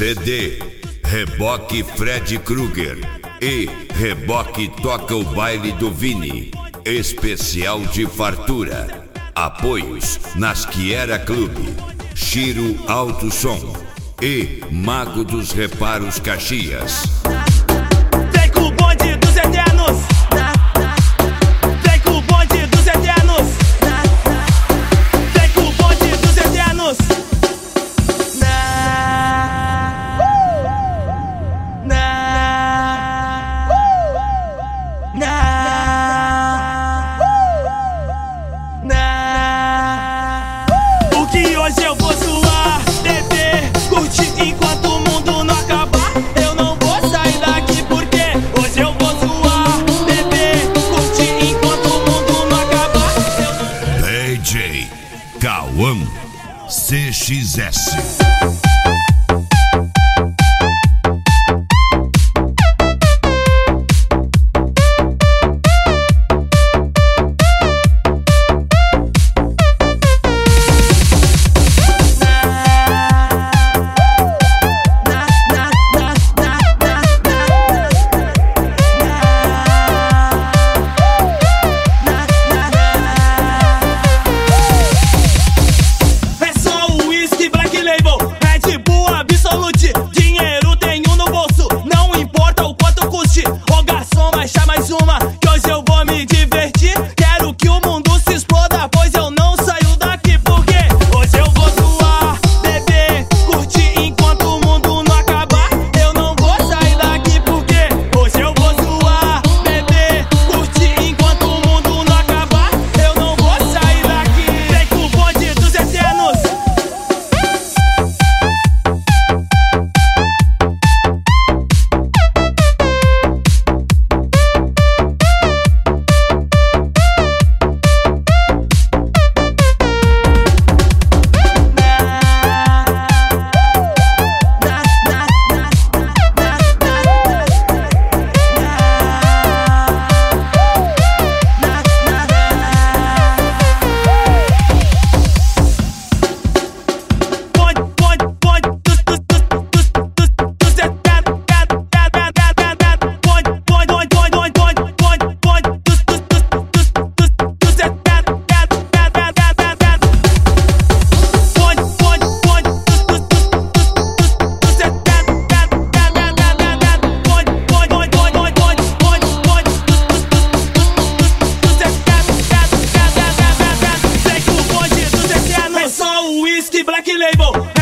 CD, Reboque Fred Krueger e Reboque Toca o Baile do Vini, especial de fartura. Apoios Nasquiera Clube, Chiro Alto Som e Mago dos Reparos Caxias. Vem com o bonde dos eternos. Vem com o bonde dos eternos. Vem com o bonde dos eternos. Porque hoje eu vou zoar, beber, curtir enquanto o mundo não acabar. Eu não vou sair daqui porque hoje eu vou zoar, beber, curtir enquanto o mundo não acabar. DJ Cauã CXS. Dinheiro tenho no bolso, não importa o quanto custe. Ô garçom, achar mais uma, que hoje eu vou me divertir. Quero que o mundo se exploda, pois eu não saio daqui. Porque hoje eu vou zoar, beber, curtir enquanto o mundo não acabar. Eu não vou sair daqui porque hoje eu vou zoar, beber, curtir enquanto o mundo não acabar. Eu não vou sair daqui. Vem com o bonde dos eternos. Black Label.